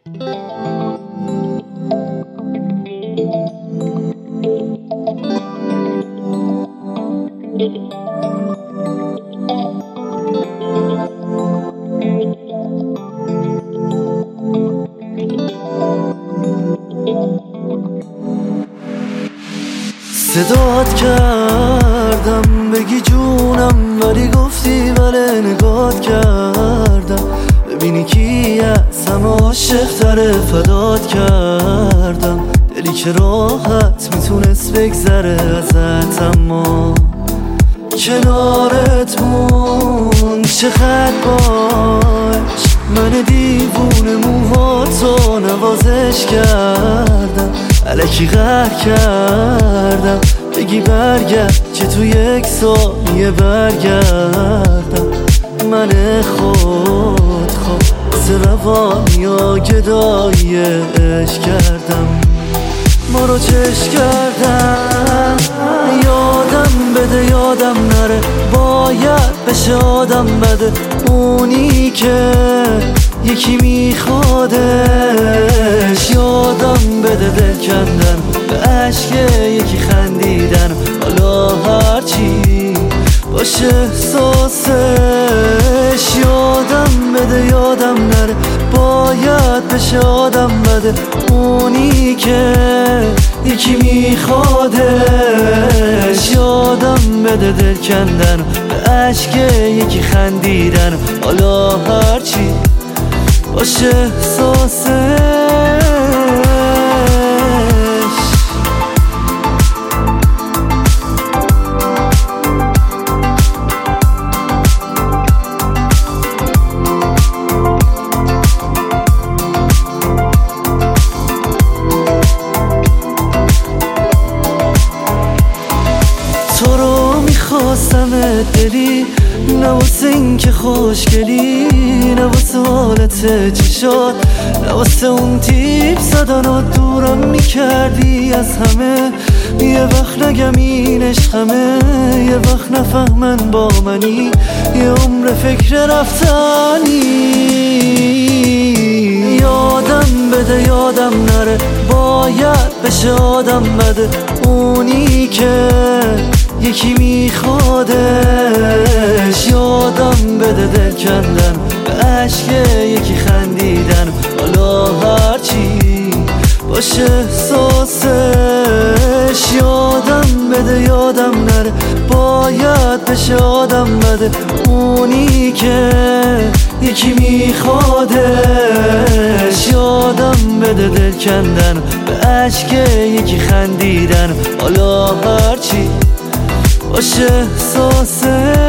صدات کردم بگی جونم، ولی گفتی بله نگات کردم. ببینی کی از همه عاشق تره، فدات کردم. دلی که راحت میتونست بگذره ازت، اما کنارت موند چقدر باش. من دیوونه موهاتو نوازش کردم، الکی قهر کردم. بگی برگرد که تو یک ثانیه برگردم. من خود سه روانی ها گدایش کردم. ما رو چش کردم، یادم بده یادم نره، باید بشه آدم بده. اونی که یکی میخوادش، یادم بده دل کندن به عشق یکی خندیدن. حالا هرچی باشه احساسش، یادم بده یادم نره، باید بشه آدم بده. اونی که یکی میخوادش، یادم بده دل کندن به عشق یکی خندیدن. حالا هرچی باشه احساسش. تو رو میخواستم دلی، نه واسه این که خوشگلی، نه واسه حالت چشات، نه واسه اون تیپ زدنات. دورم میکردی از همه، یه وقت نگم این عشقمه، یه وقت نفهمن با منی، یه عمر فکر رفتنی. یادم بده یادم نره، باید بشه آدم بده. اونی که یکی میخوادش، یادم بده دل کندن به عشق یکی خندیدن. حالا هرچی باشه احساسش، یادم بده یادم نره، باید بشه آدم بده. اونی که یکی میخوادش، یادم بده دل کندن به عشق یکی خندیدن. حالا هرچی باشه احساسش.